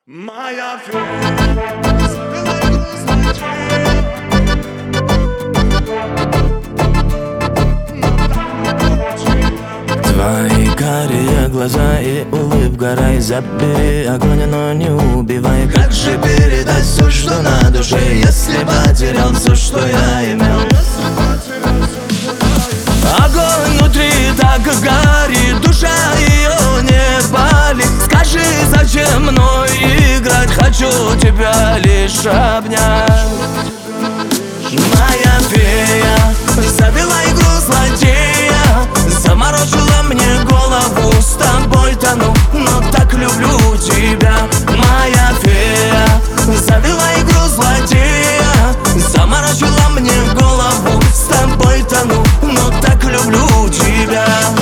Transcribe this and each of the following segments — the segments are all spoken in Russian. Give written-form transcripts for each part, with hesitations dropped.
Моя фея завела грустный Твои карие глаза и улыбка рай. Забери огонь, но не убивай. Как же передать все, что на душе, если потерял все, что я имел? Огонь внутри так горит, душа ее не болит. Скажи, зачем мной играть? Хочу тебя лишь обнять. Моя фея завела игру злодея, заморочила мне голову. С тобой тону, но так люблю тебя. Моя фея завела игру злодея, заморочила мне голову. С тобой тону, но так люблю тебя.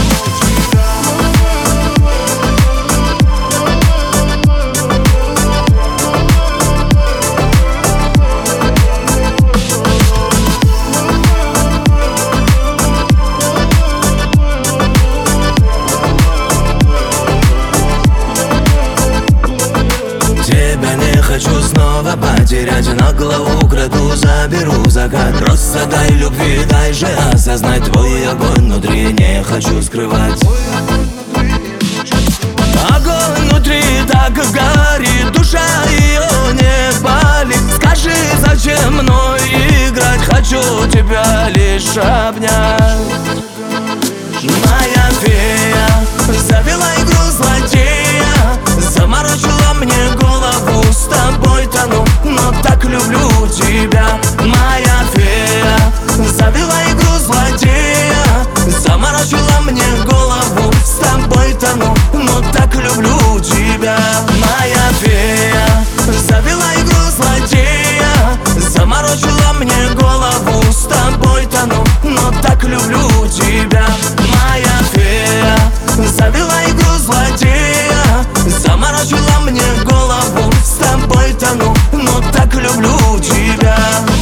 Тебя не хочу снова потерять, на голову украду, заберу закат. Просто дай любви, дай же осознать твой огонь внутри, не хочу скрывать. Огонь внутри так горит, душа ее не болит. Скажи, зачем мной играть? Хочу тебя лишь обнять. Моя фея завела игру злодея, заморочила мне голову. С тобой тону, но так люблю тебя. Моя фея завела игру злодея, заморочила мне голову. С тобой тону, но так люблю тебя. Моя фея завела игру злодея, заморочила мне голову. С тобой тону, но так люблю тебя. Моя фея завела игру злодея, заморочила мне голову. С тобой тону, но так люблю тебя.